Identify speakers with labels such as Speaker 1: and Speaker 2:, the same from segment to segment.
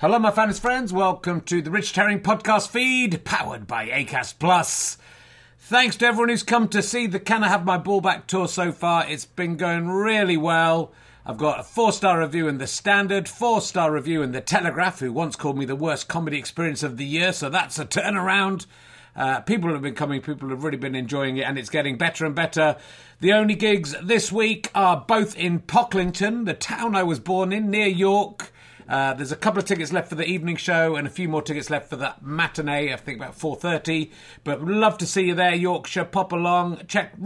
Speaker 1: Hello, my fans friends. Welcome to the Richard Herring podcast feed, powered by Acast Plus. Thanks to everyone who's come to see the Can I Have My Ball Back tour so far. It's been going really well. I've got a 4-star review in The Standard, 4-star review in The Telegraph, who once called me the worst comedy experience of the year, so that's a turnaround. People have been coming, people have really been enjoying it, and it's getting better and better. The only gigs this week are both in Pocklington, the town I was born in, near York. There's a couple of tickets left for the evening show and a few more tickets left for that matinee, I think about 4:30. But would love to see you there, Yorkshire. Pop along. Check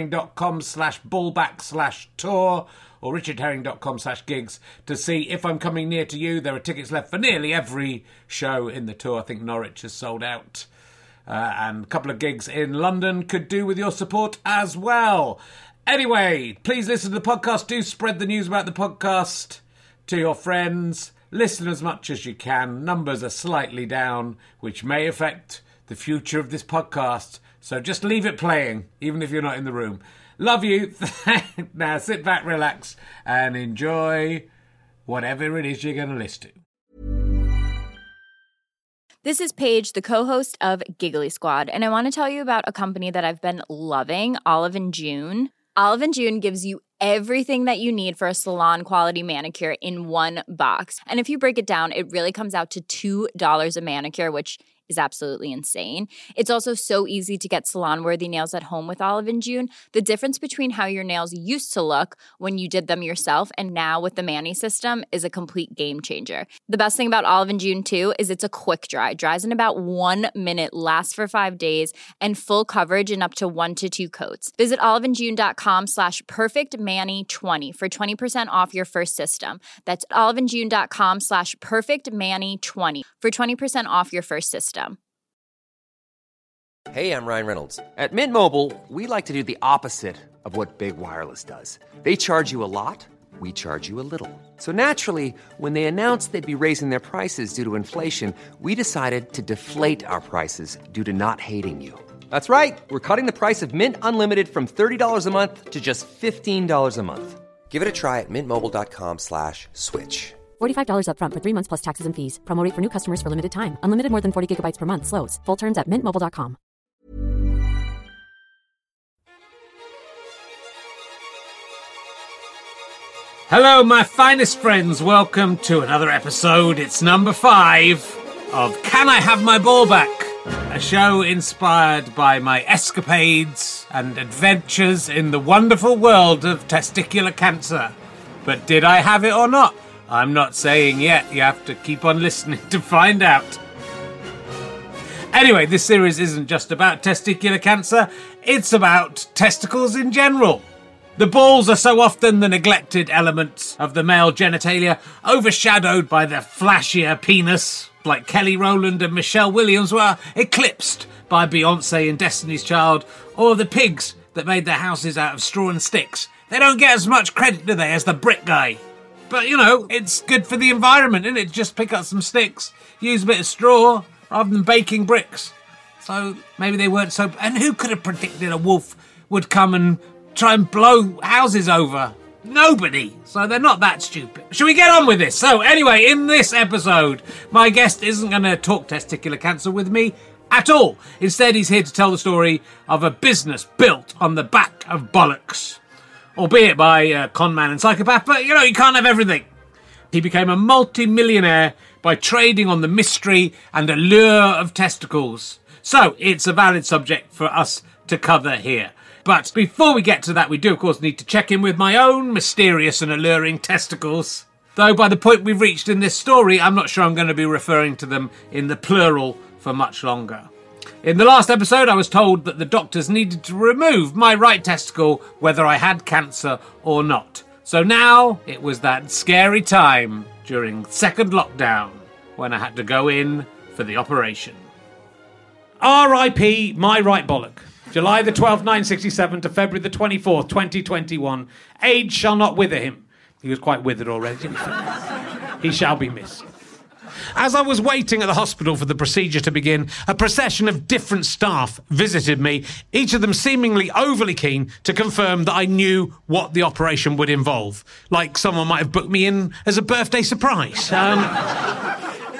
Speaker 1: richardherring.com/ballback/tour or richardherring.com/gigs to see if I'm coming near to you. There are tickets left for nearly every show in the tour. I think Norwich has sold out. And a couple of gigs in London could do with your support as well. Anyway, please listen to the podcast. Do spread the news about the podcast to your friends. Listen as much as you can. Numbers are slightly down, which may affect the future of this podcast. So just leave it playing, even if you're not in the room. Love you. Now sit back, relax, and enjoy whatever it is you're going to listen to.
Speaker 2: This is Paige, the co-host of Giggly Squad, and I want to tell you about a company that I've been loving, Olive & June. Olive & June gives you everything that you need for a salon-quality manicure in one box. And if you break it down, it really comes out to $2 a manicure, which is absolutely insane. It's also so easy to get salon-worthy nails at home with Olive & June. The difference between how your nails used to look when you did them yourself and now with the Mani system is a complete game changer. The best thing about Olive & June, too, is it's a quick dry. Dries in about 1 minute, lasts for 5 days, and full coverage in up to 1 to 2 coats. Visit oliveandjune.com/perfectmani20 for 20% off your first system. That's oliveandjune.com/perfectmani20 for 20% off your first system.
Speaker 3: Hey, I'm Ryan Reynolds. At Mint Mobile, we like to do the opposite of what Big Wireless does. They charge you a lot, we charge you a little. So naturally, when they announced they'd be raising their prices due to inflation, we decided to deflate our prices due to not hating you. That's right. We're cutting the price of Mint Unlimited from $30 a month to just $15 a month. Give it a try at mintmobile.com/switch.
Speaker 4: $45 up front for 3 months plus taxes and fees. Promo rate for new customers for limited time. Unlimited more than 40 gigabytes per month. Slows full terms at mintmobile.com.
Speaker 1: Hello, my finest friends. Welcome to another episode. It's number 5 of Can I Have My Ball Back? A show inspired by my escapades and adventures in the wonderful world of testicular cancer. But did I have it or not? I'm not saying yet. You have to keep on listening to find out. Anyway, this series isn't just about testicular cancer. It's about testicles in general. The balls are so often the neglected elements of the male genitalia, overshadowed by the flashier penis, like Kelly Rowland and Michelle Williams were eclipsed by Beyonce and Destiny's Child, or the pigs that made their houses out of straw and sticks. They don't get as much credit, do they, as the brick guy? But, you know, it's good for the environment, isn't it? Just pick up some sticks, use a bit of straw, rather than baking bricks. So maybe they weren't so... And who could have predicted a wolf would come and try and blow houses over? Nobody. So they're not that stupid. Shall we get on with this? So anyway, in this episode, my guest isn't going to talk testicular cancer with me at all. Instead, he's here to tell the story of a business built on the back of bollocks. Albeit by a con man and psychopath, but, you know, you can't have everything. He became a multi-millionaire by trading on the mystery and allure of testicles. So, it's a valid subject for us to cover here. But before we get to that, we do, of course, need to check in with my own mysterious and alluring testicles. Though by the point we've reached in this story, I'm not sure I'm going to be referring to them in the plural for much longer. In the last episode, I was told that the doctors needed to remove my right testicle whether I had cancer or not. So now it was that scary time during second lockdown when I had to go in for the operation. R.I.P. my right bollock. July the 12th, 1967 to February the 24th, 2021. Age shall not wither him. He was quite withered already. He shall be missed. As I was waiting at the hospital for the procedure to begin, a procession of different staff visited me, each of them seemingly overly keen to confirm that I knew what the operation would involve. Like someone might have booked me in as a birthday surprise.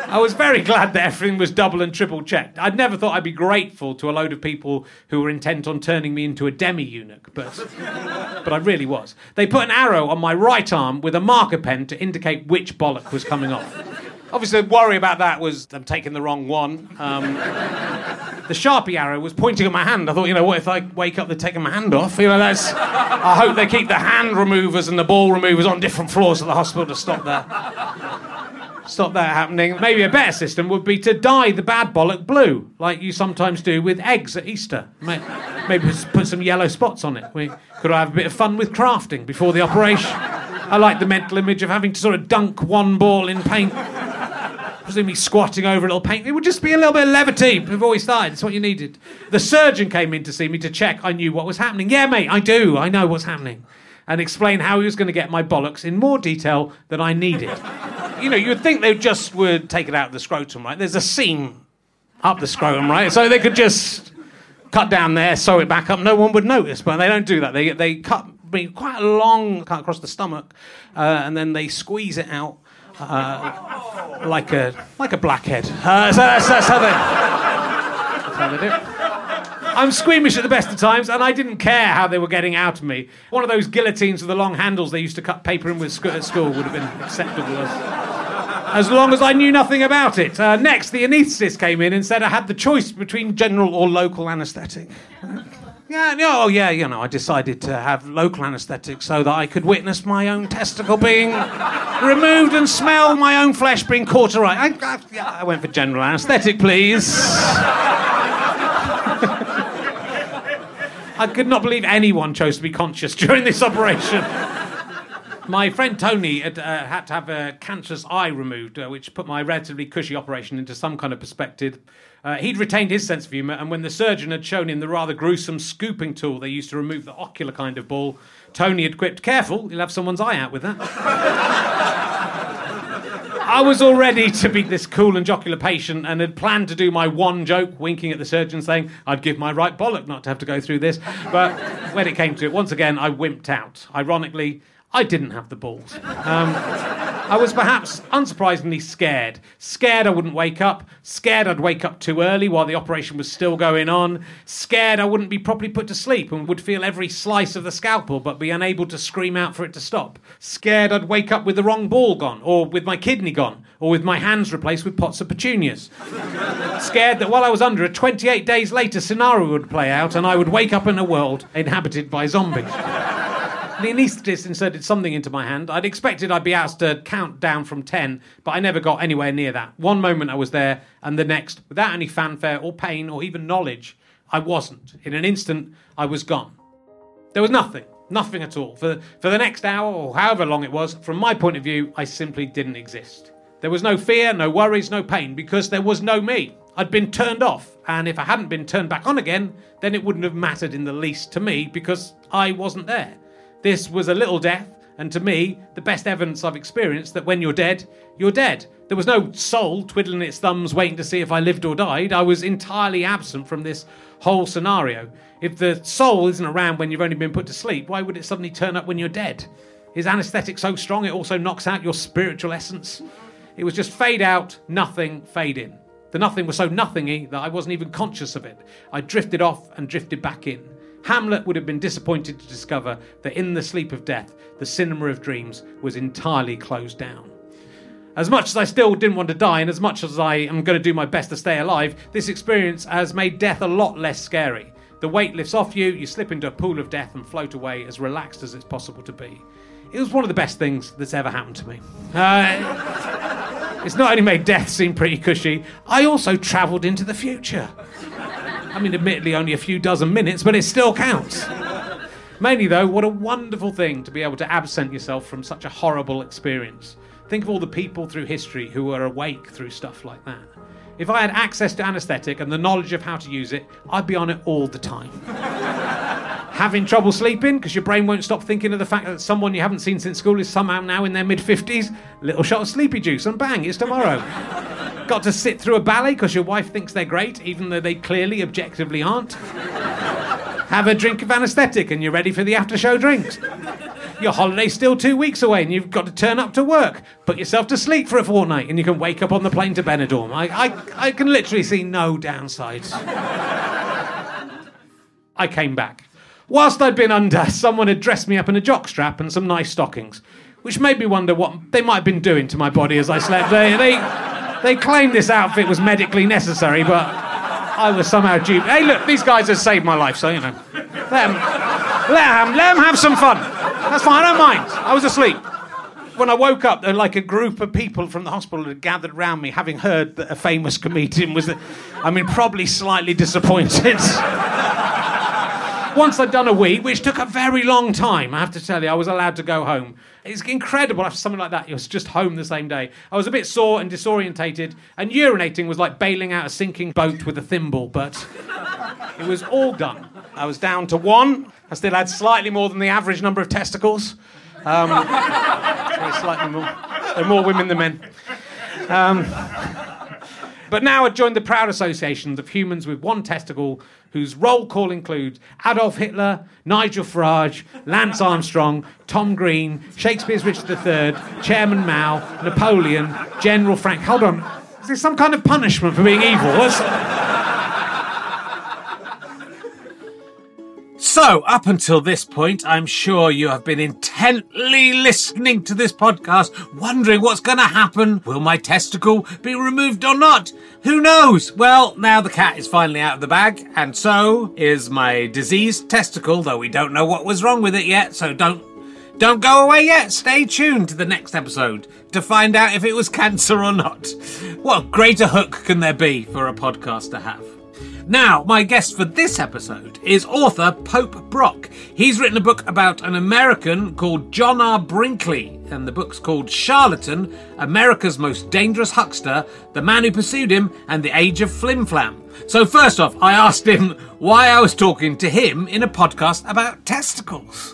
Speaker 1: I was very glad that everything was double and triple checked. I'd never thought I'd be grateful to a load of people who were intent on turning me into a demi-eunuch, but I really was. They put an arrow on my right arm with a marker pen to indicate which bollock was coming off. Obviously, the worry about that was I'm taking the wrong one. The Sharpie arrow was pointing at my hand. I thought, what if I wake up, they're taking my hand off? I hope they keep the hand removers and the ball removers on different floors of the hospital to stop that happening. Maybe a better system would be to dye the bad bollock blue, like you sometimes do with eggs at Easter. Maybe put some yellow spots on it. We could have a bit of fun with crafting before the operation. I like the mental image of having to sort of dunk one ball in paint. Presumably squatting over a little paint. It would just be a little bit of levity before we started. It's what you needed. The surgeon came in to see me to check I knew what was happening. Yeah, mate, I do. I know what's happening. And explain how he was going to get my bollocks in more detail than I needed. You would think they just would take it out of the scrotum, right? There's a seam up the scrotum, right? So they could just cut down there, sew it back up. No one would notice, but they don't do that. They cut me quite a long cut across the stomach, and then they squeeze it out. Like a blackhead. So that's how they do it. I'm squeamish at the best of times, and I didn't care how they were getting out of me. One of those guillotines with the long handles they used to cut paper in with at school would have been acceptable as long as I knew nothing about it. Next, the anaesthetist came in and said I had the choice between general or local anaesthetic. I decided to have local anaesthetic so that I could witness my own testicle being removed and smell my own flesh being cauterized. I went for general anaesthetic, please. I could not believe anyone chose to be conscious during this operation. My friend Tony had to have a cancerous eye removed, which put my relatively cushy operation into some kind of perspective. He'd retained his sense of humour, and when the surgeon had shown him the rather gruesome scooping tool they used to remove the ocular kind of ball, Tony had quipped, "Careful, you'll have someone's eye out with that." I was all ready to be this cool and jocular patient and had planned to do my one joke, winking at the surgeon, saying I'd give my right bollock not to have to go through this. But when it came to it, once again, I wimped out. Ironically, I didn't have the balls. I was perhaps unsurprisingly scared. Scared I wouldn't wake up. Scared I'd wake up too early while the operation was still going on. Scared I wouldn't be properly put to sleep and would feel every slice of the scalpel but be unable to scream out for it to stop. Scared I'd wake up with the wrong ball gone, or with my kidney gone, or with my hands replaced with pots of petunias. Scared that while I was under it, 28 days later scenario would play out and I would wake up in a world inhabited by zombies. The anaesthetist inserted something into my hand. I'd expected I'd be asked to count down from 10, but I never got anywhere near that. One moment I was there, and the next, without any fanfare or pain or even knowledge, I wasn't. In an instant, I was gone. There was nothing at all. For the next hour, or however long it was, from my point of view, I simply didn't exist. There was no fear, no worries, no pain, because there was no me. I'd been turned off, and if I hadn't been turned back on again, then it wouldn't have mattered in the least to me, because I wasn't there. This was a little death, and to me, the best evidence I've experienced that when you're dead, you're dead. There was no soul twiddling its thumbs waiting to see if I lived or died. I was entirely absent from this whole scenario. If the soul isn't around when you've only been put to sleep, why would it suddenly turn up when you're dead? Is anaesthetic so strong it also knocks out your spiritual essence? It was just fade out, nothing, fade in. The nothing was so nothingy that I wasn't even conscious of it. I drifted off and drifted back in. Hamlet would have been disappointed to discover that in the sleep of death, the cinema of dreams was entirely closed down. As much as I still didn't want to die, and as much as I am going to do my best to stay alive, this experience has made death a lot less scary. The weight lifts off you, you slip into a pool of death and float away as relaxed as it's possible to be. It was one of the best things that's ever happened to me. It's not only made death seem pretty cushy, I also travelled into the future. I mean, admittedly, only a few dozen minutes, but it still counts. Mainly, though, what a wonderful thing to be able to absent yourself from such a horrible experience. Think of all the people through history who were awake through stuff like that. If I had access to anaesthetic and the knowledge of how to use it, I'd be on it all the time. Having trouble sleeping because your brain won't stop thinking of the fact that someone you haven't seen since school is somehow now in their mid-50s? Little shot of sleepy juice and bang, it's tomorrow. Got to sit through a ballet because your wife thinks they're great, even though they clearly, objectively aren't. Have a drink of anaesthetic and you're ready for the after-show drinks. Your holiday's still 2 weeks away and you've got to turn up to work. Put yourself to sleep for a fortnight and you can wake up on the plane to Benidorm. I can literally see no downsides. I came back. Whilst I'd been under, someone had dressed me up in a jockstrap and some nice stockings, which made me wonder what they might have been doing to my body as I slept. They claimed this outfit was medically necessary, but I was somehow duped. Hey, look, these guys have saved my life, so, you know. Let them have some fun. That's fine, I don't mind. I was asleep. When I woke up, there were like a group of people from the hospital had gathered round me, having heard that a famous comedian was, probably slightly disappointed. Once I'd done a week, which took a very long time, I have to tell you, I was allowed to go home. It's incredible after something like that. It was just home the same day. I was a bit sore and disorientated, and urinating was like bailing out a sinking boat with a thimble, but it was all done. I was down to 1. I still had slightly more than the average number of testicles. Slightly more. There are more women than men. But now I joined the proud associations of humans with 1 testicle, whose roll call includes Adolf Hitler, Nigel Farage, Lance Armstrong, Tom Green, Shakespeare's Richard III, Chairman Mao, Napoleon, General Frank... Hold on. Is there some kind of punishment for being evil? So, up until this point, I'm sure you have been intently listening to this podcast, wondering what's going to happen. Will my testicle be removed or not? Who knows? Well, now the cat is finally out of the bag, and so is my diseased testicle, though we don't know what was wrong with it yet, so don't go away yet. Stay tuned to the next episode to find out if it was cancer or not. What greater hook can there be for a podcast to have? Now, my guest for this episode is author Pope Brock. He's written a book about an American called John R. Brinkley, and the book's called Charlatan, America's Most Dangerous Huckster, The Man Who Pursued Him, and the Age of Flim Flam. So first off, I asked him why I was talking to him in a podcast about testicles.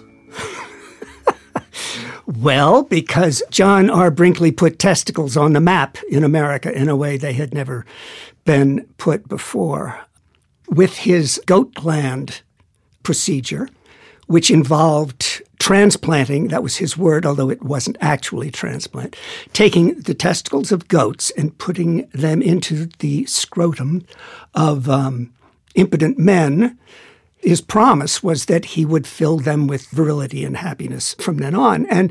Speaker 5: Well, because John R. Brinkley put testicles on the map in America in a way they had never been put before. With his goat gland procedure, which involved transplanting, that was his word, although it wasn't actually transplant, taking the testicles of goats and putting them into the scrotum of impotent men, his promise was that he would fill them with virility and happiness from then on. And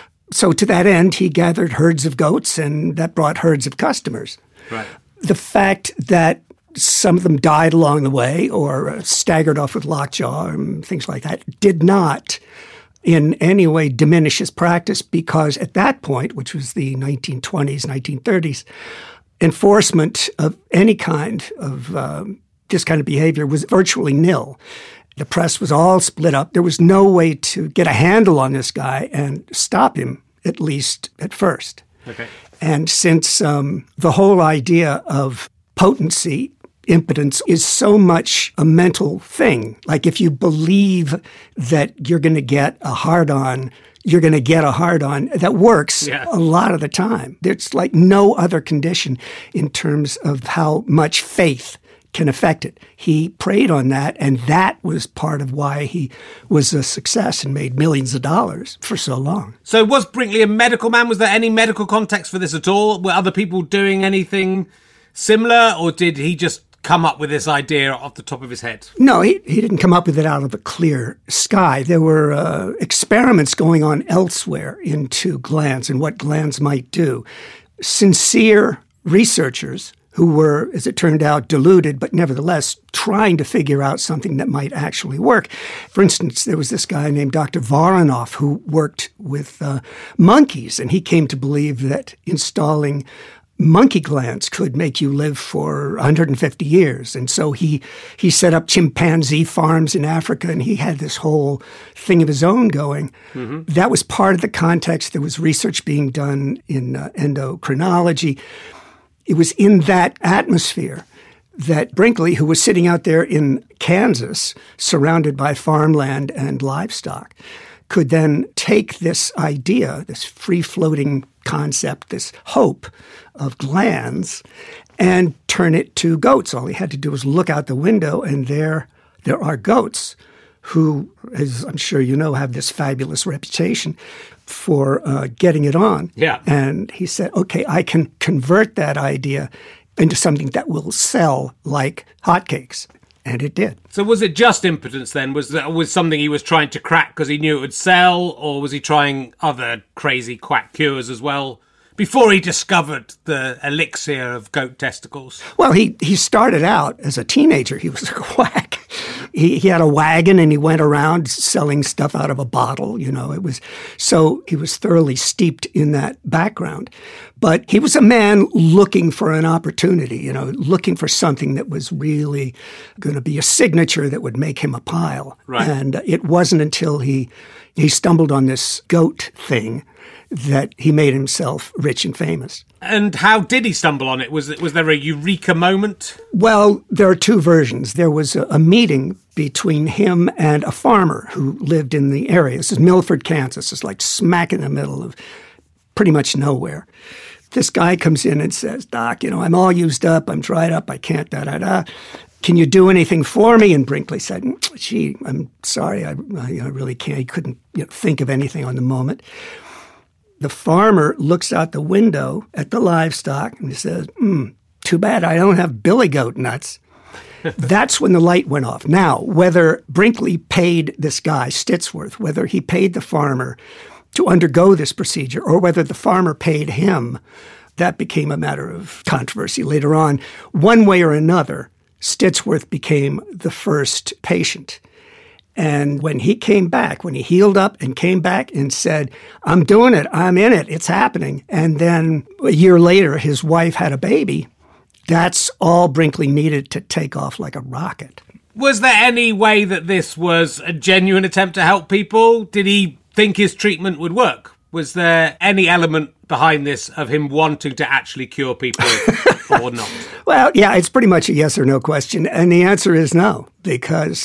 Speaker 5: so to that end, he gathered herds of goats, and that brought herds of customers.
Speaker 1: Right.
Speaker 5: The fact that some of them died along the way or staggered off with lockjaw and things like that did not in any way diminish his practice, because at that point, which was the 1920s, 1930s, enforcement of any kind of this kind of behavior was virtually nil. The press was all split up. There was no way to get a handle on this guy and stop him, at least at first.
Speaker 1: Okay.
Speaker 5: And since the whole idea of potency, impotence, is so much a mental thing. Like if you believe that you're going to get a hard-on, you're going to get a hard-on. That works a lot of the time. There's like no other condition in terms of how much faith can affect it. He preyed on that, and that was part of why he was a success and made millions of dollars for so long.
Speaker 1: So was Brinkley a medical man? Was there any medical context for this at all? Were other people doing anything similar, or did he just come up with this idea off the top of his head?
Speaker 5: No, he didn't come up with it out of a clear sky. There were experiments going on elsewhere into glands and what glands might do. Sincere researchers who were, as it turned out, deluded, but nevertheless trying to figure out something that might actually work. For instance, there was this guy named Dr. Voronoff who worked with monkeys, and he came to believe that installing monkey glands could make you live for 150 years. And so he set up chimpanzee farms in Africa, and he had this whole thing of his own going. Mm-hmm. That was part of the context. There was research being done in endocrinology. It was in that atmosphere that Brinkley, who was sitting out there in Kansas, surrounded by farmland and livestock, could then take this idea, this free-floating concept, this hope of glands, and turn it to goats. All he had to do was look out the window, and there are goats who, as I'm sure you know, have this fabulous reputation for getting it on.
Speaker 1: Yeah.
Speaker 5: And he said, okay, I can convert that idea into something that will sell like hotcakes. And it did.
Speaker 1: So was it just impotence then? Was something he was trying to crack because he knew it would sell, or was he trying other crazy quack cures as well before he discovered the elixir of goat testicles?
Speaker 5: Well, he started out as a teenager. He was a quack. He had a wagon and he went around selling stuff out of a bottle. So he was thoroughly steeped in that background. But he was a man looking for an opportunity, looking for something that was really going to be a signature that would make him a pile.
Speaker 1: Right.
Speaker 5: And it wasn't until he stumbled on this goat thing that he made himself rich and famous.
Speaker 1: And how did he stumble on it? Was there a eureka moment?
Speaker 5: Well, there are two versions. There was a meeting between him and a farmer who lived in the area. This is Milford, Kansas. It's like smack in the middle of pretty much nowhere. This guy comes in and says, Doc, I'm all used up. I'm dried up. I can't, da-da-da. Can you do anything for me? And Brinkley said, gee, I'm sorry. I really can't. He couldn't think of anything on the moment. The farmer looks out the window at the livestock and he says, too bad I don't have billy goat nuts. That's when the light went off. Now, whether Brinkley paid this guy, Stitsworth, whether he paid the farmer to undergo this procedure or whether the farmer paid him, that became a matter of controversy later on. One way or another, Stitsworth became the first patient. And when he came back, when he healed up and came back and said, I'm doing it, I'm in it, it's happening. And then a year later, his wife had a baby. That's all Brinkley needed to take off like a rocket.
Speaker 1: Was there any way that this was a genuine attempt to help people? Did he think his treatment would work? Was there any element behind this of him wanting to actually cure people or not?
Speaker 5: Well, yeah, it's pretty much a yes or no question. And the answer is no, because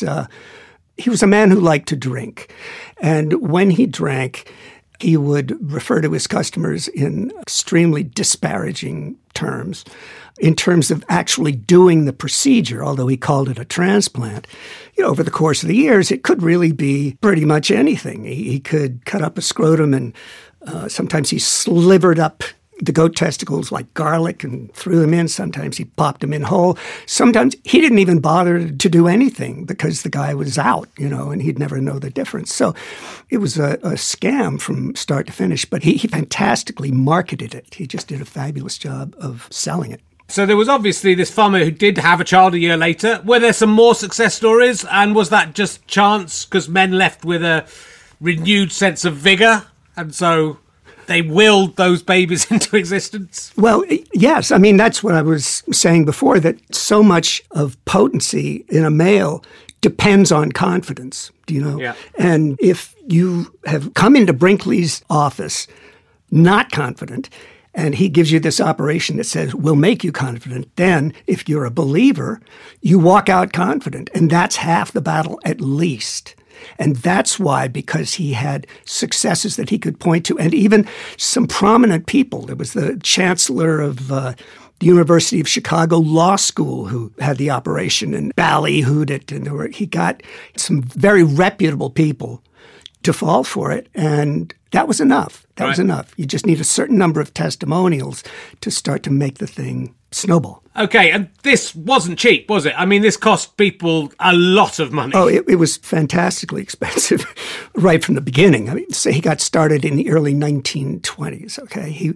Speaker 5: he was a man who liked to drink. And when he drank, he would refer to his customers in extremely disparaging terms, in terms of actually doing the procedure, although he called it a transplant. Over the course of the years, it could really be pretty much anything. He could cut up a scrotum and sometimes he slivered up the goat testicles like garlic and threw them in. Sometimes he popped them in whole. Sometimes he didn't even bother to do anything because the guy was out, and he'd never know the difference. So it was a scam from start to finish, but he fantastically marketed it. He just did a fabulous job of selling it.
Speaker 1: So there was obviously this farmer who did have a child a year later. Were there some more success stories? And was that just chance because men left with a renewed sense of vigor? And so they willed those babies into existence?
Speaker 5: Well, yes. I mean, that's what I was saying before, that so much of potency in a male depends on confidence,
Speaker 1: Yeah.
Speaker 5: And if you have come into Brinkley's office not confident, and he gives you this operation that says, we'll make you confident, then if you're a believer, you walk out confident. And that's half the battle at least. And that's why, because he had successes that he could point to, and even some prominent people. There was the chancellor of the University of Chicago Law School who had the operation and ballyhooed it. And he got some very reputable people to fall for it. And that was enough. That was enough. You just need a certain number of testimonials to start to make the thing snowball.
Speaker 1: Okay, and this wasn't cheap, was it? I mean, this cost people a lot of money.
Speaker 5: Oh, it was fantastically expensive right from the beginning. I mean, so he got started in the early 1920s, okay?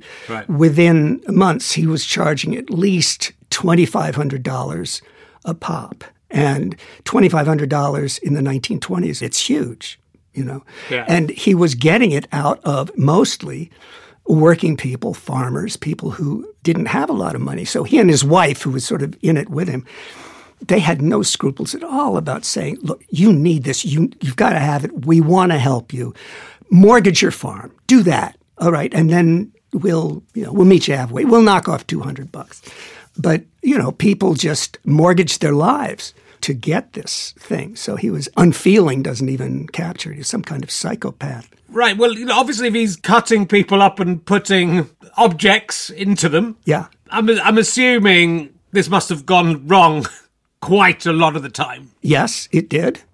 Speaker 5: Within months, he was charging at least $2,500 a pop. And $2,500 in the 1920s, it's huge, Yeah. And he was getting it out of mostly working people, farmers, people who didn't have a lot of money. So he and his wife, who was sort of in it with him, they had no scruples at all about saying, look, you need this. You've got to have it. We want to help you. Mortgage your farm. Do that. All right. And then we'll meet you halfway. We'll knock off $200. But, people just mortgaged their lives to get this thing. So he was unfeeling, doesn't even capture it. He's some kind of psychopath.
Speaker 1: Right. Well, obviously, if he's cutting people up and putting objects into them,
Speaker 5: yeah,
Speaker 1: I'm assuming this must have gone wrong quite a lot of the time.
Speaker 5: Yes, it did.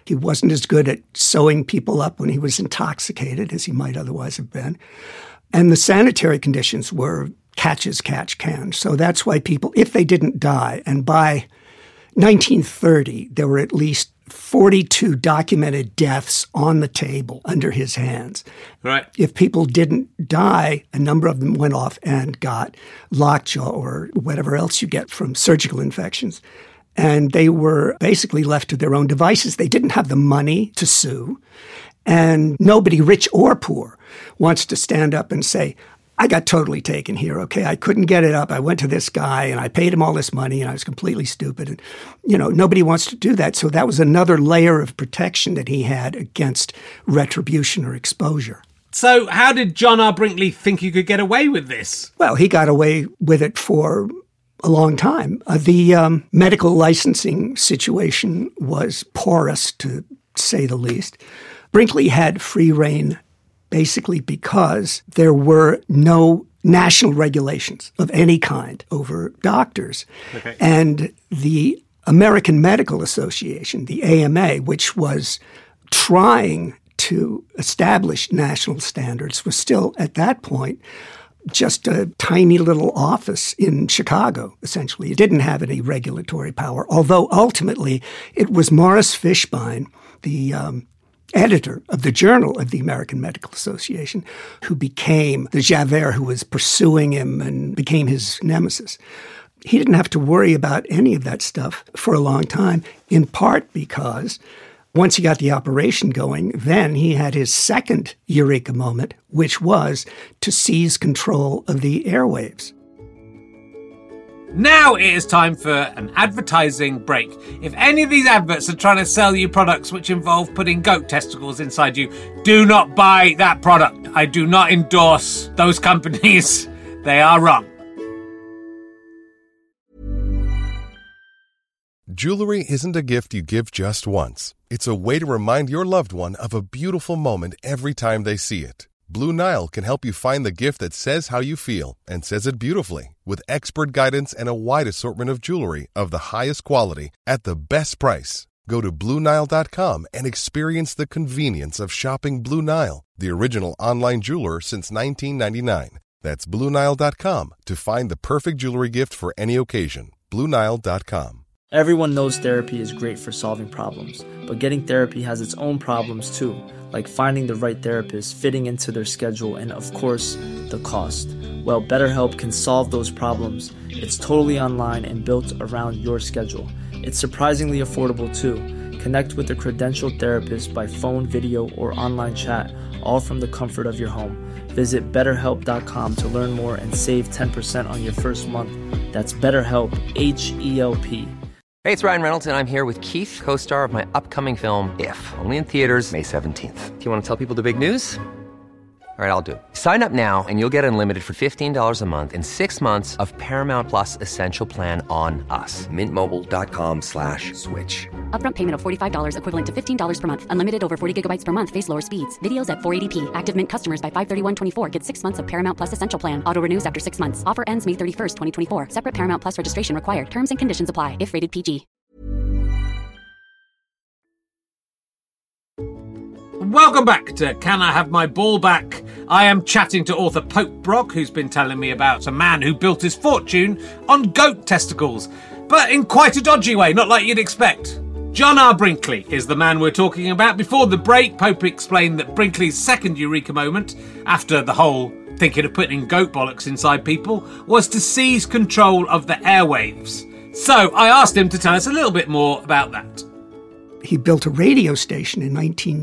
Speaker 5: He wasn't as good at sewing people up when he was intoxicated as he might otherwise have been. And the sanitary conditions were catch as catch can. So that's why people, if they didn't die, and by 1930, there were at least 42 documented deaths on the table under his hands.
Speaker 1: Right.
Speaker 5: If people didn't die, a number of them went off and got lockjaw or whatever else you get from surgical infections. And they were basically left to their own devices. They didn't have the money to sue. And nobody, rich or poor, wants to stand up and say, I got totally taken here, okay? I couldn't get it up. I went to this guy and I paid him all this money and I was completely stupid. And, nobody wants to do that. So that was another layer of protection that he had against retribution or exposure.
Speaker 1: So how did John R. Brinkley think he could get away with this?
Speaker 5: Well, he got away with it for a long time. The medical licensing situation was porous, to say the least. Brinkley had free rein basically because there were no national regulations of any kind over doctors. Okay. And the American Medical Association, the AMA, which was trying to establish national standards, was still at that point just a tiny little office in Chicago, essentially. It didn't have any regulatory power, although ultimately it was Morris Fishbein, the editor of the Journal of the American Medical Association, who became the Javert who was pursuing him and became his nemesis. He didn't have to worry about any of that stuff for a long time, in part because once he got the operation going, then he had his second eureka moment, which was to seize control of the airwaves.
Speaker 1: Now it is time for an advertising break. If any of these adverts are trying to sell you products which involve putting goat testicles inside you, do not buy that product. I do not endorse those companies. They are wrong.
Speaker 6: Jewelry isn't a gift you give just once. It's a way to remind your loved one of a beautiful moment every time they see it. Blue Nile can help you find the gift that says how you feel and says it beautifully, with expert guidance and a wide assortment of jewelry of the highest quality at the best price. Go to BlueNile.com and experience the convenience of shopping Blue Nile, the original online jeweler since 1999. That's BlueNile.com to find the perfect jewelry gift for any occasion. BlueNile.com.
Speaker 7: Everyone knows therapy is great for solving problems, but getting therapy has its own problems too, like finding the right therapist, fitting into their schedule, and of course, the cost. Well, BetterHelp can solve those problems. It's totally online and built around your schedule. It's surprisingly affordable too. Connect with a credentialed therapist by phone, video, or online chat, all from the comfort of your home. Visit BetterHelp.com to learn more and save 10% on your first month. That's BetterHelp, H-E-L-P.
Speaker 3: Hey, it's Ryan Reynolds, and I'm here with Keith, co-star of my upcoming film, If, only in theaters May 17th. Do you want to tell people the big news? All right, I'll do it. Sign up now and you'll get unlimited for $15 a month and 6 months of Paramount Plus Essential Plan on us. MintMobile.com/switch.
Speaker 4: Upfront payment of $45 equivalent to $15 per month. Unlimited over 40 gigabytes per month. Face lower speeds. Videos at 480p. Active Mint customers by 531.24 get 6 months of Paramount Plus Essential Plan. Auto renews after 6 months. Offer ends May 31st, 2024. Separate Paramount Plus registration required. Terms and conditions apply if rated PG.
Speaker 1: Welcome back to Can I Have My Ball Back? I am chatting to author Pope Brock, who's been telling me about a man who built his fortune on goat testicles, but in quite a dodgy way, not like you'd expect. John R. Brinkley is the man we're talking about. Before the break, Pope explained that Brinkley's second eureka moment, after the whole thinking of putting goat bollocks inside people, was to seize control of the airwaves. So I asked him to tell us a little bit more about that.
Speaker 5: He built a radio station in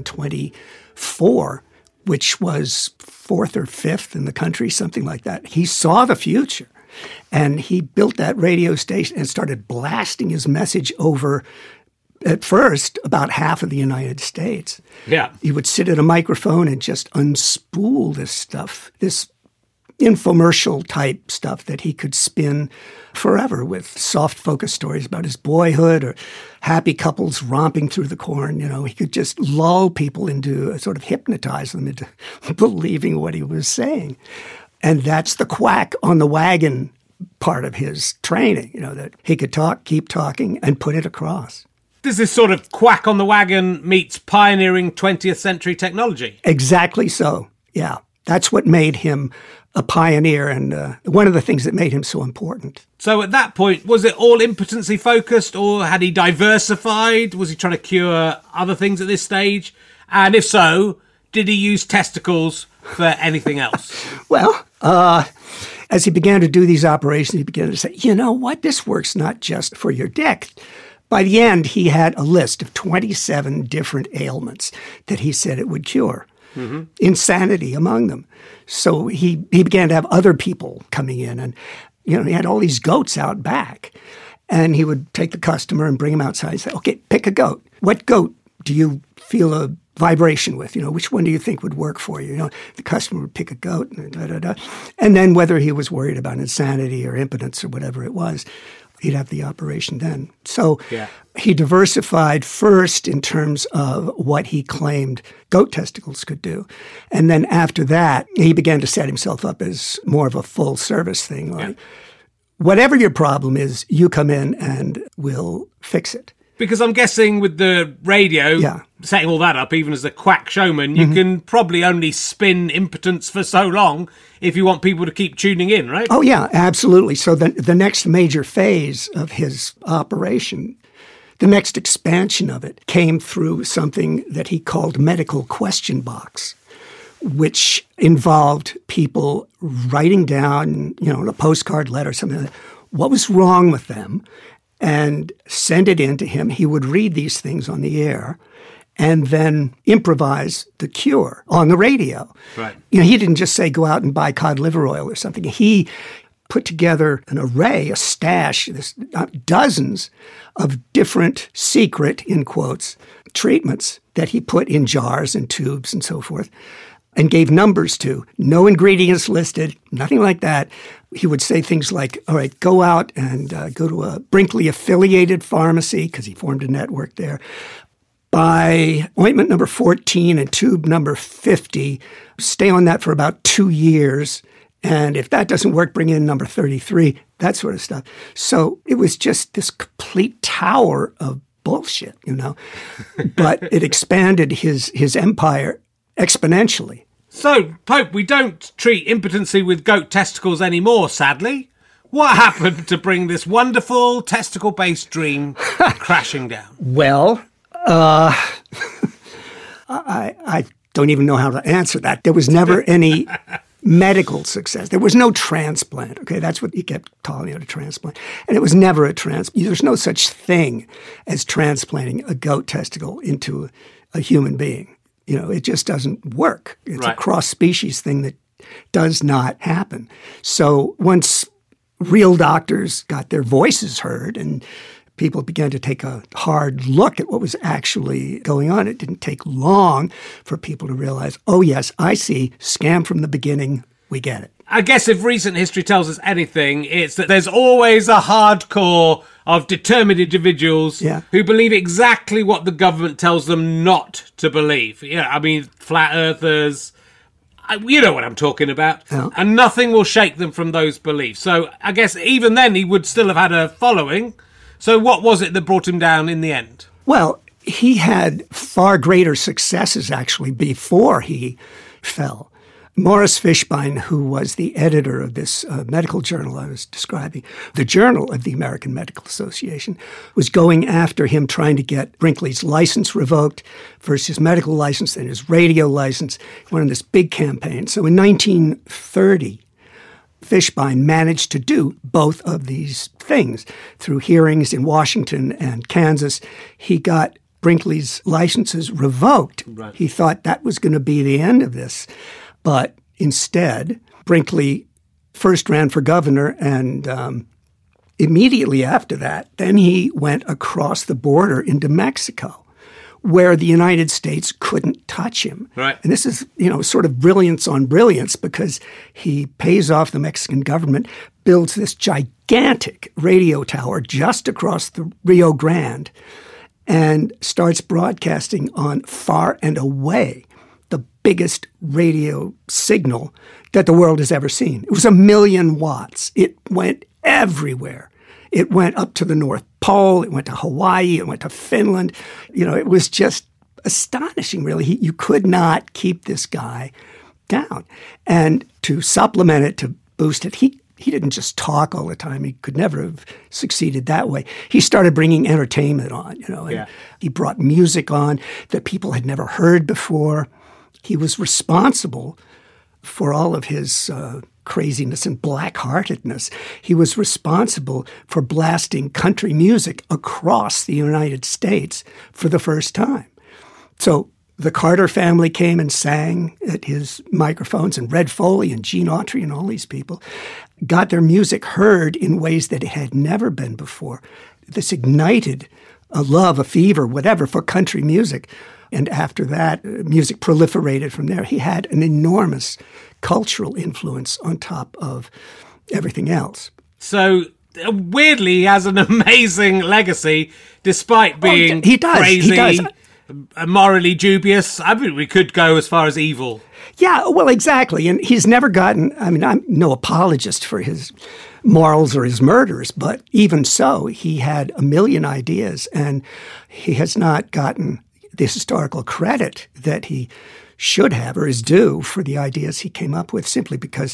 Speaker 5: 1924, which was fourth or fifth in the country, something like that. He saw the future, and he built that radio station and started blasting his message over, at first, about half of the United States.
Speaker 1: Yeah.
Speaker 5: He would sit at a microphone and just unspool this stuff, this infomercial type stuff that he could spin forever with soft focus stories about his boyhood or happy couples romping through the corn. You know, he could just lull people into, sort of hypnotize them into believing what he was saying. And that's the quack on the wagon part of his training, you know, that he could talk, keep talking, and put it across.
Speaker 1: This is sort of quack on the wagon meets pioneering 20th century technology.
Speaker 5: Exactly so, yeah. That's what made him a pioneer and one of the things that made him so important.
Speaker 1: So at that point, was it all impotency focused or had he diversified? Was he trying to cure other things at this stage? And if so, did he use testicles for anything else?
Speaker 5: Well, as he began to do these operations, he began to say, you know what, this works not just for your dick. By the end, he had a list of 27 different ailments that he said it would cure. Mm-hmm. Insanity among them. So he began to have other people coming in, and he had all these goats out back, and he would take the customer and bring him outside and say, okay, pick a goat. What goat do you feel a vibration with? Which one do you think would work for you? The customer would pick a goat, and then whether he was worried about insanity or impotence or whatever it was, he'd have the operation then. So he diversified first in terms of what he claimed goat testicles could do. And then after that, he began to set himself up as more of a full service thing. Like, whatever your problem is, you come in and we'll fix it.
Speaker 1: Because I'm guessing with the radio, setting all that up, even as a quack showman, you can probably only spin impotence for so long if you want people to keep tuning in, right?
Speaker 5: Oh, yeah, absolutely. So the next major phase of his operation, the next expansion of it, came through something that he called medical question box, which involved people writing down, in a postcard letter, something like that, what was wrong with them, and send it in to him. He would read these things on the air and then improvise the cure on the radio.
Speaker 1: Right.
Speaker 5: He didn't just say, go out and buy cod liver oil or something. He put together an array, a stash, dozens of different secret, in quotes, treatments that he put in jars and tubes and so forth, and gave numbers to. No ingredients listed, nothing like that. He would say things like, all right, go out and go to a Brinkley-affiliated pharmacy, because he formed a network there, buy ointment number 14 and tube number 50, stay on that for about 2 years, and if that doesn't work, bring in number 33, that sort of stuff. So it was just this complete tower of bullshit, but it expanded his empire exponentially.
Speaker 1: So, Pope, we don't treat impotency with goat testicles anymore, sadly. What happened to bring this wonderful testicle-based dream crashing down?
Speaker 5: Well, I don't even know how to answer that. There was never any medical success. There was no transplant. Okay, that's what he kept calling it, a transplant. And it was never a transplant. There's no such thing as transplanting a goat testicle into a human being. It just doesn't work. It's a cross-species thing that does not happen. So once real doctors got their voices heard and people began to take a hard look at what was actually going on, it didn't take long for people to realize, oh, yes, I see, scam from the beginning, we get it.
Speaker 1: I guess if recent history tells us anything, it's that there's always a hardcore of determined individuals who believe exactly what the government tells them not to believe. Flat earthers, you know what I'm talking about. Yeah. And nothing will shake them from those beliefs. So I guess even then he would still have had a following. So what was it that brought him down in the end?
Speaker 5: Well, he had far greater successes actually before he fell. Morris Fishbein, who was the editor of this medical journal I was describing, the Journal of the American Medical Association, was going after him, trying to get Brinkley's license revoked, first his medical license, then his radio license. He went on this big campaign. So in 1930, Fishbein managed to do both of these things. Through hearings in Washington and Kansas, he got Brinkley's licenses revoked. Right. He thought that was going to be the end of this. But instead, Brinkley first ran for governor, and immediately after that, then he went across the border into Mexico, where the United States couldn't touch him.
Speaker 1: Right.
Speaker 5: And this is, sort of brilliance on brilliance, because he pays off the Mexican government, builds this gigantic radio tower just across the Rio Grande, and starts broadcasting on Far and Away, the biggest radio signal that the world has ever seen. It was 1 million watts. It went everywhere. It went up to the North Pole, it went to Hawaii, it went to Finland. It was just astonishing, really. You could not keep this guy down. And to supplement it, to boost it, he didn't just talk all the time. He could never have succeeded that way. He started bringing entertainment on, and he brought music on that people had never heard before. He was responsible for all of his craziness and black-heartedness. He was responsible for blasting country music across the United States for the first time. So the Carter family came and sang at his microphones, and Red Foley and Gene Autry and all these people got their music heard in ways that it had never been before. This ignited a love, a fever, whatever, for country music. And after that, music proliferated from there. He had an enormous cultural influence on top of everything else.
Speaker 1: So, weirdly, he has an amazing legacy, despite being crazy, morally dubious. I mean, we could go as far as evil.
Speaker 5: Yeah, well, exactly. And he's never gotten, I'm no apologist for his morals or his murders, but even so, he had a million ideas, and he has not gotten the historical credit that he should have or is due for the ideas he came up with, simply because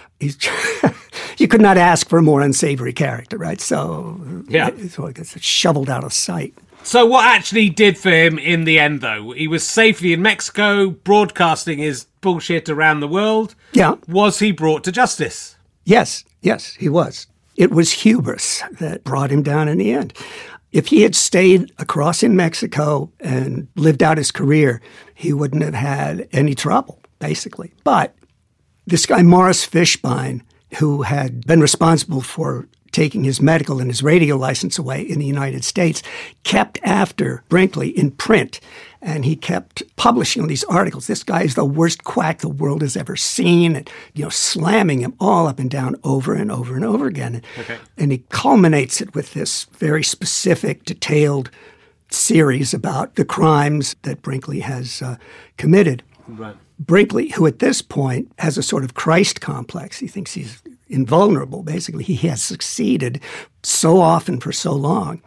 Speaker 5: you could not ask for a more unsavory character, right? So it gets shoveled out of sight.
Speaker 1: So what actually did for him in the end, though? He was safely in Mexico, broadcasting his bullshit around the world.
Speaker 5: Yeah.
Speaker 1: Was he brought to justice?
Speaker 5: Yes, he was. It was hubris that brought him down in the end. If he had stayed across in Mexico and lived out his career, he wouldn't have had any trouble, basically. But this guy, Morris Fishbein, who had been responsible for taking his medical and his radio license away in the United States, kept after Brinkley in print, and he kept publishing all these articles. This guy is the worst quack the world has ever seen, and slamming him all up and down over and over and over again.
Speaker 1: Okay.
Speaker 5: And he culminates it with this very specific, detailed series about the crimes that Brinkley has committed.
Speaker 1: Right.
Speaker 5: Brinkley, who at this point has a sort of Christ complex, he thinks he's invulnerable, basically. He has succeeded so often for so long.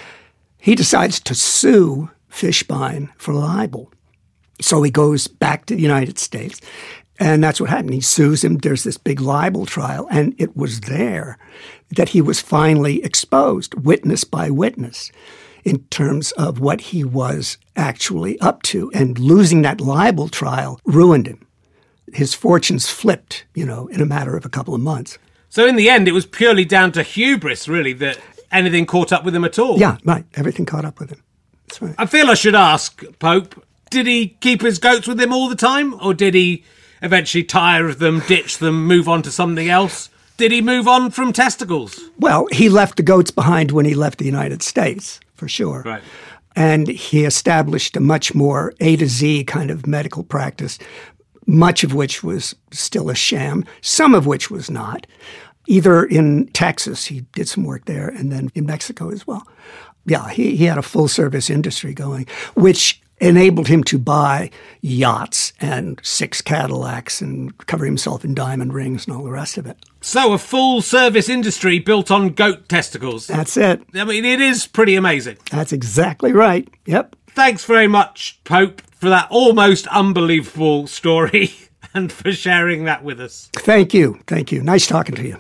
Speaker 5: He decides to sue Fishbein for libel. So he goes back to the United States, and that's what happened. He sues him. There's this big libel trial, and it was there that he was finally exposed, witness by witness, in terms of what he was actually up to. And losing that libel trial ruined him. His fortunes flipped, in a matter of a couple of months.
Speaker 1: So in the end, it was purely down to hubris, really, that anything caught up with him at all.
Speaker 5: Yeah, right. Everything caught up with him. That's right.
Speaker 1: I feel I should ask, Pope, did he keep his goats with him all the time? Or did he eventually tire of them, ditch them, move on to something else? Did he move on from testicles?
Speaker 5: Well, he left the goats behind when he left the United States, for sure.
Speaker 1: Right.
Speaker 5: And he established a much more A to Z kind of medical practice, much of which was still a sham, some of which was not. Either in Texas, he did some work there, and then in Mexico as well. Yeah, he had a full-service industry going, which enabled him to buy yachts and 6 Cadillacs and cover himself in diamond rings and all the rest of it.
Speaker 1: So a full-service industry built on goat testicles.
Speaker 5: That's it.
Speaker 1: I mean, it is pretty amazing.
Speaker 5: That's exactly right. Yep.
Speaker 1: Thanks very much, Pope, for that almost unbelievable story and for sharing that with us.
Speaker 5: Thank you. Thank you. Nice talking to you.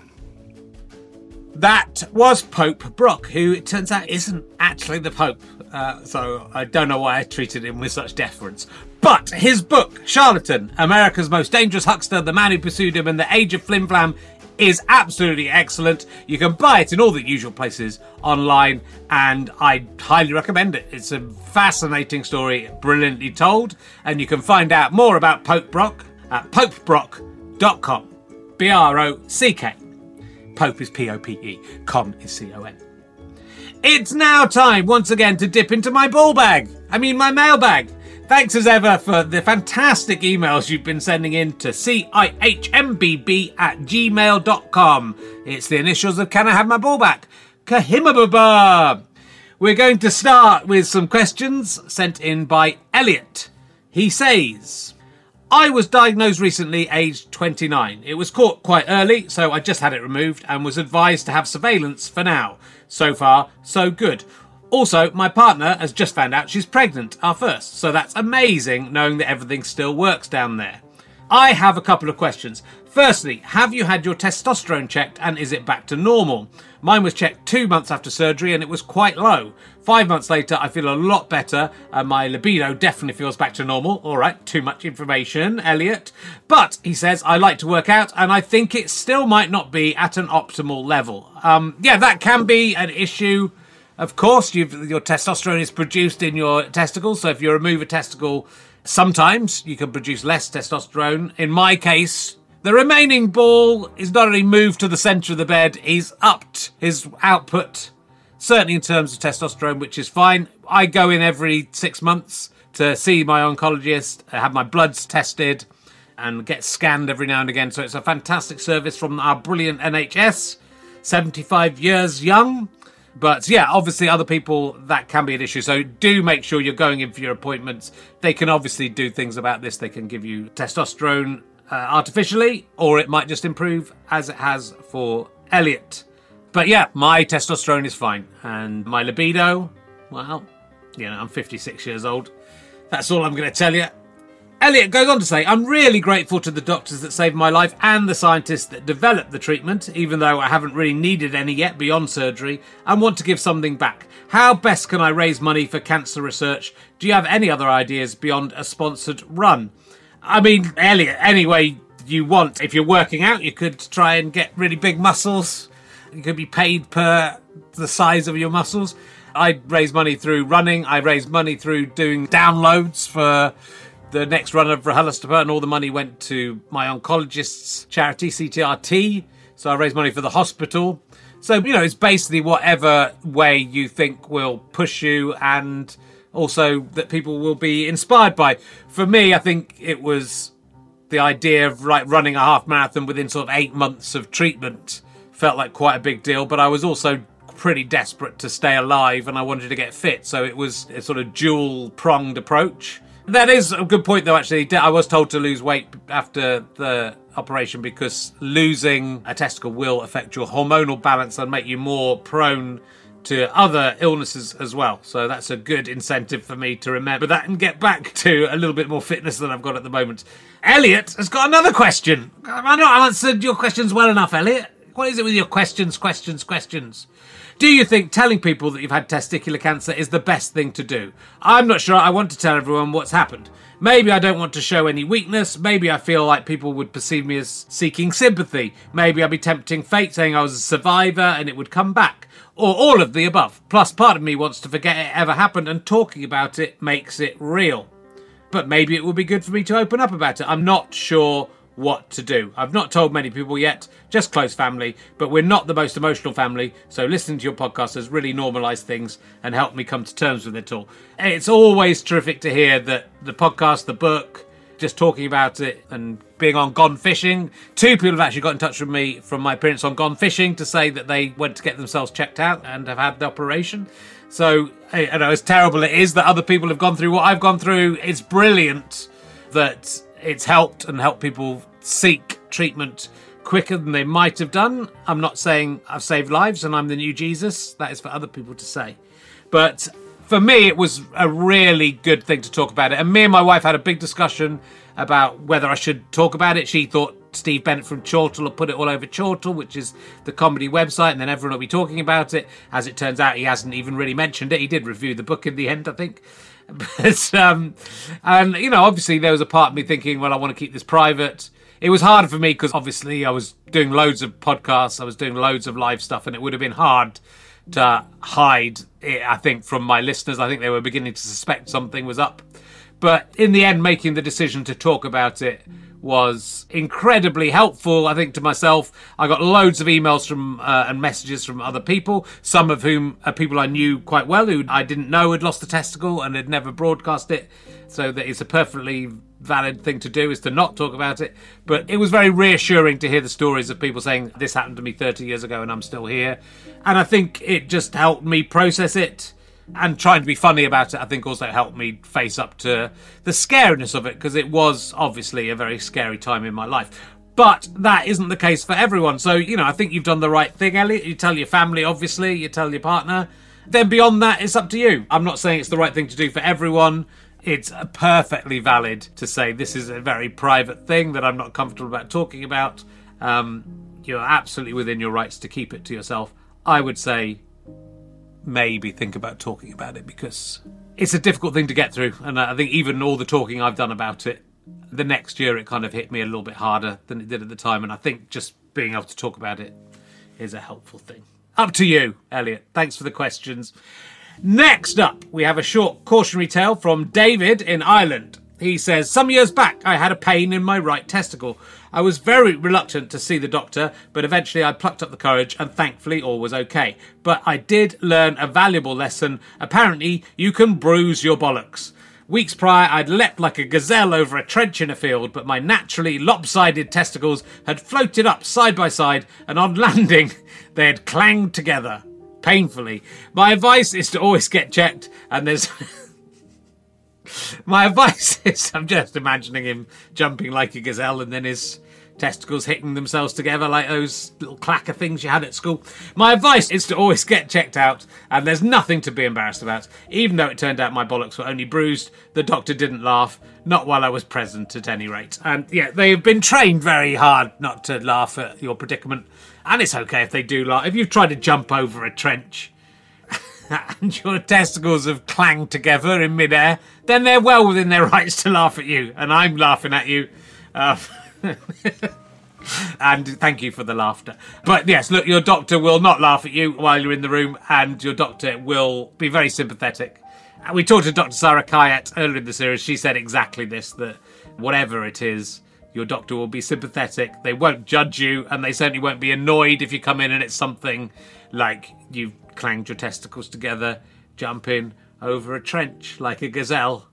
Speaker 1: That was Pope Brock, who it turns out isn't actually the Pope. So I don't know why I treated him with such deference. But his book, Charlatan, America's Most Dangerous Huckster, The Man Who Pursued Him and the Age of Flim Flam, is absolutely excellent. You can buy it in all the usual places online, and I highly recommend it. It's a fascinating story, brilliantly told, and you can find out more about Pope Brock at popebrock.com. B-R-O-C-K. Pope is P-O-P-E. Con is C-O-N. It's now time, once again, to dip into my my mailbag. Thanks as ever for the fantastic emails you've been sending in to CIHMBB@gmail.com. It's the initials of Can I Have My Ball Back? Kahimababa. We're going to start with some questions sent in by Elliot. He says, I was diagnosed recently, aged 29. It was caught quite early, so I just had it removed and was advised to have surveillance for now. So far, so good. Also, my partner has just found out she's pregnant, our first, so that's amazing knowing that everything still works down there. I have a couple of questions. Firstly, have you had your testosterone checked and is it back to normal? Mine was checked 2 months after surgery and it was quite low. 5 months later, I feel a lot better and my libido definitely feels back to normal. All right, too much information, Elliot. But, he says, I like to work out and I think it still might not be at an optimal level. Yeah, that can be an issue. Of course, your testosterone is produced in your testicles, so if you remove a testicle, sometimes you can produce less testosterone. In my case, the remaining ball is not only moved to the centre of the bed, he's upped his output, certainly in terms of testosterone, which is fine. I go in every 6 months to see my oncologist, have my bloods tested, and get scanned every now and again. So it's a fantastic service from our brilliant NHS, 75 years young. But yeah, obviously other people, that can be an issue. So do make sure you're going in for your appointments. They can obviously do things about this. They can give you testosterone artificially, or it might just improve as it has for Elliot. But yeah, my testosterone is fine. And my libido, well, I'm 56 years old. That's all I'm going to tell you. Elliot goes on to say, I'm really grateful to the doctors that saved my life and the scientists that developed the treatment, even though I haven't really needed any yet beyond surgery, and want to give something back. How best can I raise money for cancer research? Do you have any other ideas beyond a sponsored run? I mean, Elliot, any way you want. If you're working out, you could try and get really big muscles. You could be paid per the size of your muscles. I raise money through running. I raise money through doing downloads for the next run of RHLSTP, and all the money went to my oncologist's charity, CTRT. So I raised money for the hospital. So, it's basically whatever way you think will push you and also that people will be inspired by. For me, I think it was the idea of running a half marathon within sort of 8 months of treatment felt like quite a big deal, but I was also pretty desperate to stay alive and I wanted to get fit. So it was a sort of dual-pronged approach. That is a good point, though, actually. I was told to lose weight after the operation because losing a testicle will affect your hormonal balance and make you more prone to other illnesses as well. So that's a good incentive for me to remember that and get back to a little bit more fitness than I've got at the moment. Elliot has got another question. I've not answered your questions well enough, Elliot. What is it with your questions? Do you think telling people that you've had testicular cancer is the best thing to do? I'm not sure I want to tell everyone what's happened. Maybe I don't want to show any weakness. Maybe I feel like people would perceive me as seeking sympathy. Maybe I'd be tempting fate, saying I was a survivor and it would come back. Or all of the above. Plus, part of me wants to forget it ever happened and talking about it makes it real. But maybe it would be good for me to open up about it. I'm not sure what to do. I've not told many people yet, just close family, but we're not the most emotional family, so listening to your podcast has really normalised things and helped me come to terms with it all. It's always terrific to hear that the podcast, the book, just talking about it and being on Gone Fishing. 2 people have actually got in touch with me from my appearance on Gone Fishing to say that they went to get themselves checked out and have had the operation. So, as terrible it is that other people have gone through what I've gone through, it's brilliant that it's helped people seek treatment quicker than they might have done. I'm not saying I've saved lives and I'm the new Jesus. That is for other people to say. But for me, it was a really good thing to talk about it. And me and my wife had a big discussion about whether I should talk about it. She thought Steve Bennett from Chortle had put it all over Chortle, which is the comedy website, and then everyone will be talking about it. As it turns out, he hasn't even really mentioned it. He did review the book in the end, I think. But, and, obviously there was a part of me thinking, well, I want to keep this private. It was hard for me because obviously I was doing loads of podcasts, I was doing loads of live stuff, and it would have been hard to hide it, I think, from my listeners. I think they were beginning to suspect something was up. But in the end, making the decision to talk about it was incredibly helpful, I think, to myself. I got loads of emails from and messages from other people, some of whom are people I knew quite well who I didn't know had lost a testicle and had never broadcast it. So that it's a perfectly valid thing to do, is to not talk about it. But it was very reassuring to hear the stories of people saying, this happened to me 30 years ago and I'm still here. And I think it just helped me process it. And trying to be funny about it, I think, also helped me face up to the scariness of it, because it was obviously a very scary time in my life. But that isn't the case for everyone. So, I think you've done the right thing, Elliot. You tell your family, obviously. You tell your partner. Then beyond that, it's up to you. I'm not saying it's the right thing to do for everyone. It's perfectly valid to say this is a very private thing that I'm not comfortable about talking about. You're absolutely within your rights to keep it to yourself. I would say maybe think about talking about it, because it's a difficult thing to get through. And I think even all the talking I've done about it, the next year it kind of hit me a little bit harder than it did at the time. And I think just being able to talk about it is a helpful thing. Up to you, Elliot. Thanks for the questions. Next up, we have a short cautionary tale from David in Ireland. He says, some years back, I had a pain in my right testicle. I was very reluctant to see the doctor, but eventually I plucked up the courage and thankfully all was okay. But I did learn a valuable lesson. Apparently, you can bruise your bollocks. Weeks prior, I'd leapt like a gazelle over a trench in a field, but my naturally lopsided testicles had floated up side by side, and on landing, they had clanged together, painfully. My advice is to always get checked, and there's... My advice is, I'm just imagining him jumping like a gazelle and then his testicles hitting themselves together like those little clacker things you had at school. My advice is to always get checked out, and there's nothing to be embarrassed about. Even though it turned out my bollocks were only bruised, the doctor didn't laugh, not while I was present at any rate. And yeah, they've been trained very hard not to laugh at your predicament, and it's okay if they do laugh. If you've tried to jump over a trench and your testicles have clanged together in midair, then they're well within their rights to laugh at you, and I'm laughing at you. And thank you for the laughter. But yes, look, your doctor will not laugh at you while you're in the room, and your doctor will be very sympathetic. We talked to Dr. Sarah Kayat earlier in the series. She said exactly this, that whatever it is, your doctor will be sympathetic. They won't judge you, and they certainly won't be annoyed if you come in and it's something like you've clanged your testicles together, jumping over a trench like a gazelle.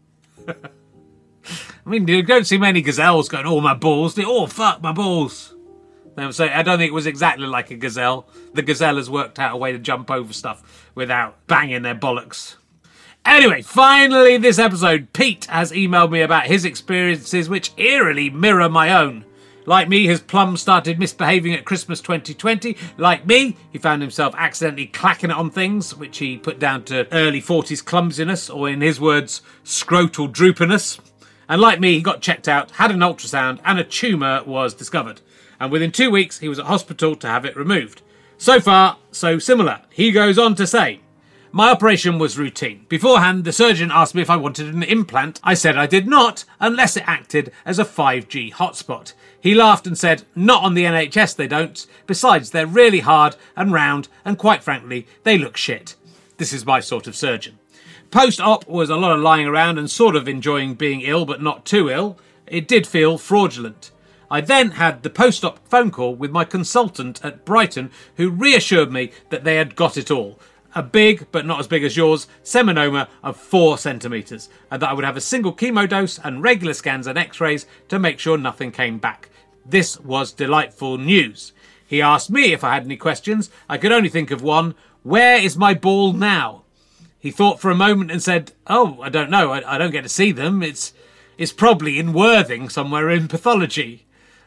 Speaker 1: I mean, you don't see many gazelles going, oh, my balls. Oh, fuck, my balls. So I don't think it was exactly like a gazelle. The gazelle has worked out a way to jump over stuff without banging their bollocks. Anyway, finally this episode, Pete has emailed me about his experiences which eerily mirror my own. Like me, his plum started misbehaving at Christmas 2020. Like me, he found himself accidentally clacking it on things, which he put down to early 40s clumsiness, or in his words, scrotal droopiness. And like me, he got checked out, had an ultrasound, and a tumour was discovered. And within 2 weeks, he was at hospital to have it removed. So far, so similar. He goes on to say, my operation was routine. Beforehand, the surgeon asked me if I wanted an implant. I said I did not, unless it acted as a 5G hotspot. He laughed and said, not on the NHS they don't. Besides, they're really hard and round, and quite frankly, they look shit. This is my sort of surgeon. Post-op was a lot of lying around and sort of enjoying being ill, but not too ill. It did feel fraudulent. I then had the post-op phone call with my consultant at Brighton, who reassured me that they had got it all. A big, but not as big as yours, seminoma of 4 centimetres, and that I would have a single chemo dose and regular scans and x-rays to make sure nothing came back. This was delightful news. He asked me if I had any questions. I could only think of one. Where is my ball now? He thought for a moment and said, oh, I don't know. I don't get to see them. It's probably in Worthing somewhere in pathology.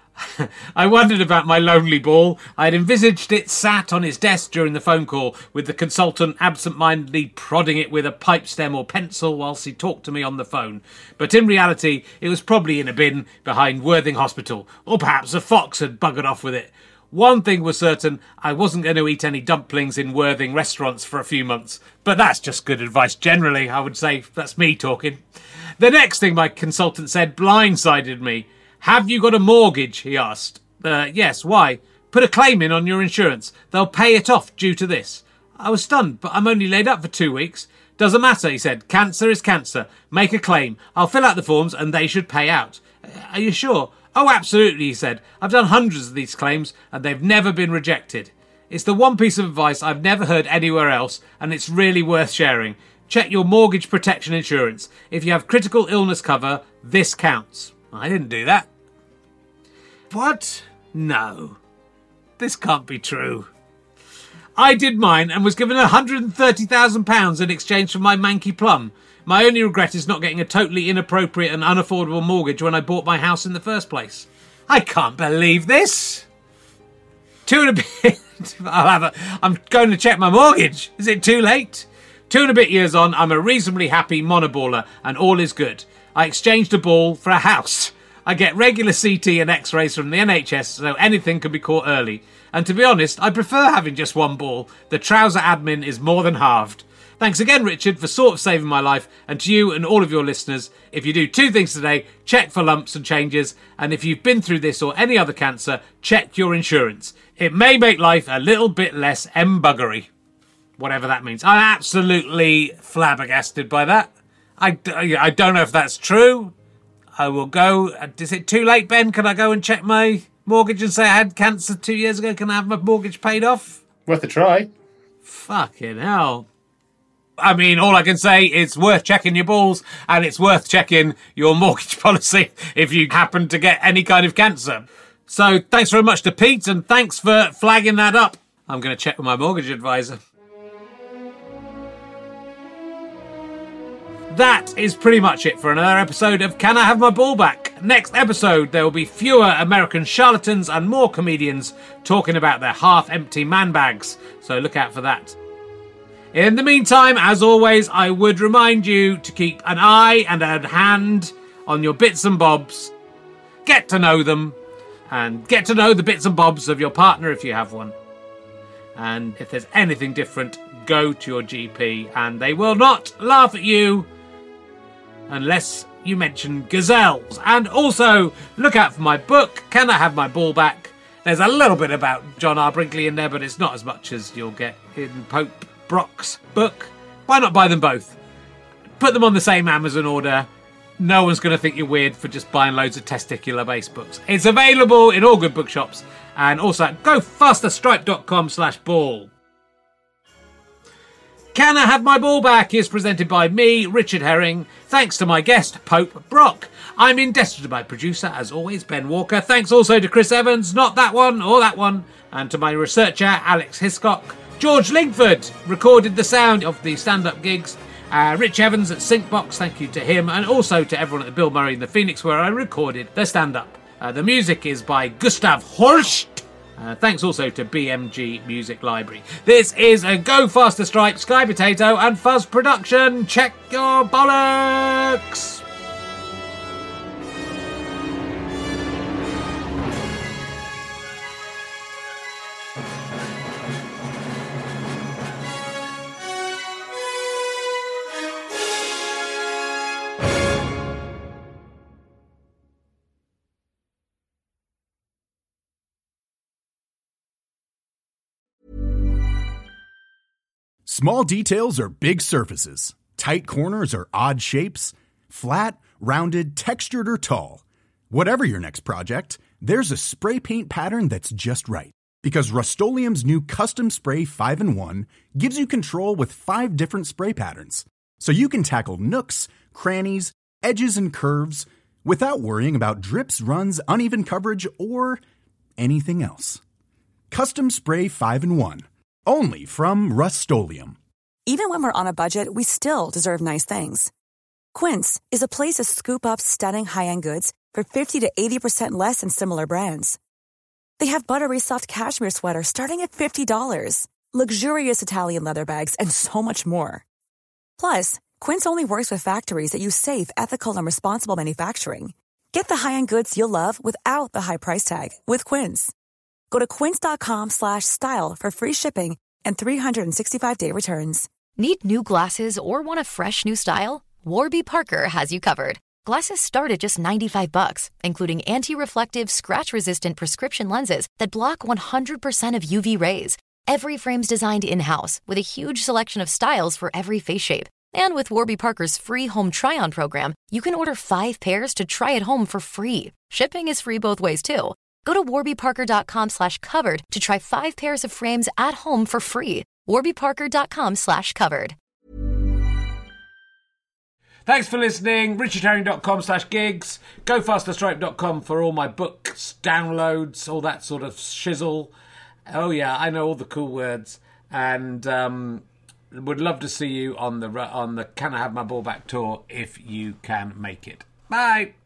Speaker 1: I wondered about my lonely ball. I had envisaged it sat on his desk during the phone call, with the consultant absent-mindedly prodding it with a pipe stem or pencil whilst he talked to me on the phone. But in reality, it was probably in a bin behind Worthing Hospital, or perhaps a fox had buggered off with it. One thing was certain, I wasn't going to eat any dumplings in Worthing restaurants for a few months. But that's just good advice generally, I would say. That's me talking. The next thing my consultant said blindsided me. Have you got a mortgage? He asked. Yes, why? Put a claim in on your insurance. They'll pay it off due to this. I was stunned, but I'm only laid up for 2 weeks. Doesn't matter, he said. Cancer is cancer. Make a claim. I'll fill out the forms and they should pay out. Are you sure? Oh, absolutely, he said. I've done hundreds of these claims and they've never been rejected. It's the one piece of advice I've never heard anywhere else, and it's really worth sharing. Check your mortgage protection insurance. If you have critical illness cover, this counts. I didn't do that. What? No. This can't be true. I did mine and was given £130,000 in exchange for my manky plum. My only regret is not getting a totally inappropriate and unaffordable mortgage when I bought my house in the first place. I can't believe this. 2 and a bit... I'm going to check my mortgage. Is it too late? 2 and a bit years on, I'm a reasonably happy monoballer and all is good. I exchanged a ball for a house. I get regular CT and X-rays from the NHS, so anything can be caught early. And to be honest, I prefer having just one ball. The trouser admin is more than halved. Thanks again, Richard, for sort of saving my life, and to you and all of your listeners. If you do 2 things today, check for lumps and changes, and if you've been through this or any other cancer, check your insurance. It may make life a little bit less embuggery. Whatever that means. I'm absolutely flabbergasted by that. I don't know if that's true. I will go... Is it too late, Ben? Can I go and check my mortgage and say I had cancer 2 years ago? Can I have my mortgage paid off?
Speaker 8: Worth a try.
Speaker 1: Fucking hell. I mean, all I can say is worth checking your balls, and it's worth checking your mortgage policy if you happen to get any kind of cancer. So thanks very much to Pete, and thanks for flagging that up. I'm going to check with my mortgage advisor. That is pretty much it for another episode of Can I Have My Ball Back? Next episode, there will be fewer American charlatans and more comedians talking about their half-empty man bags, so look out for that. In the meantime, as always, I would remind you to keep an eye and a hand on your bits and bobs. Get to know them, and get to know the bits and bobs of your partner if you have one. And if there's anything different, go to your GP, and they will not laugh at you unless you mention gazelles. And also, look out for my book, Can I Have My Ball Back? There's a little bit about John R. Brinkley in there, but it's not as much as you'll get in Pope Brock's book. Why not buy them both? Put them on the same Amazon order. No one's going to think you're weird for just buying loads of testicular-based books. It's available in all good bookshops. And also at gofasterstripe.com/ball. Can I Have My Ball Back is presented by me, Richard Herring. Thanks to my guest, Pope Brock. I'm indebted to my producer, as always, Ben Walker. Thanks also to Chris Evans, not that one or that one. And to my researcher, Alex Hiscock. George Lingford recorded the sound of the stand-up gigs. Rich Evans at Syncbox, thank you to him. And also to everyone at the Bill Murray in the Phoenix, where I recorded the stand-up. The music is by Gustav Horst. Thanks also to BMG Music Library. This is a Go Faster Stripe, Sky Potato and Fuzz production. Check your bollocks!
Speaker 9: Small details are big surfaces. Tight corners are odd shapes. Flat, rounded, textured, or tall. Whatever your next project, there's a spray paint pattern that's just right. Because Rust-Oleum's new Custom Spray 5-in-1 gives you control with 5 different spray patterns. So you can tackle nooks, crannies, edges, and curves without worrying about drips, runs, uneven coverage, or anything else. Custom Spray 5-in-1. Only from Rust-Oleum.
Speaker 10: Even when we're on a budget, we still deserve nice things. Quince is a place to scoop up stunning high-end goods for 50 to 80% less than similar brands. They have buttery soft cashmere sweaters starting at $50, luxurious Italian leather bags, and so much more. Plus, Quince only works with factories that use safe, ethical, and responsible manufacturing. Get the high-end goods you'll love without the high price tag with Quince. Go to quince.com/style for free shipping and 365-day returns.
Speaker 11: Need new glasses or want a fresh new style? Warby Parker has you covered. Glasses start at just $95, including anti-reflective, scratch-resistant prescription lenses that block 100% of UV rays. Every frame's designed in-house with a huge selection of styles for every face shape. And with Warby Parker's free home try-on program, you can order 5 pairs to try at home for free. Shipping is free both ways, too. Go to warbyparker.com/covered to try 5 pairs of frames at home for free. warbyparker.com/covered.
Speaker 1: Thanks for listening. richardherring.com/gigs. gofasterstripe.com for all my books, downloads, all that sort of shizzle. Oh yeah, I know all the cool words. and would love to see you on the Can I Have My Ball Back tour if you can make it. Bye.